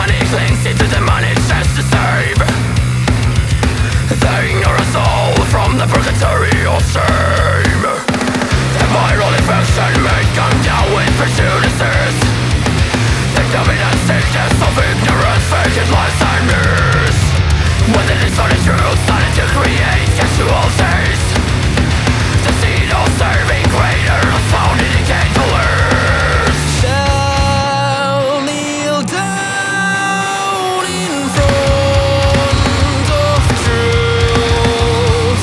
money clings into the money just to save. They ignore us all from the purgatory of shame. The viral infection may come down with prejudices. The dominant sickness of ignorance, vacant lives and myths. When the distorted truth started to create casualties, the seed of serving greater was found in decayed pillars. Shall kneel down in front of truth.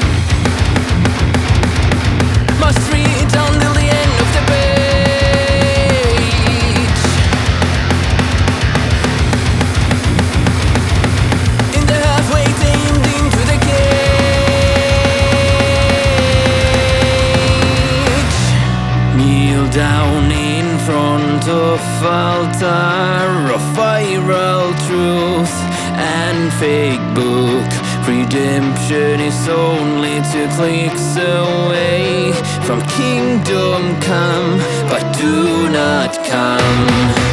Must read until the end of the page. In the halfway tamed into the cage. Kneel down in front of altar of viral truth and fake book. Redemption is only 2 clicks away from kingdom come, but do not come.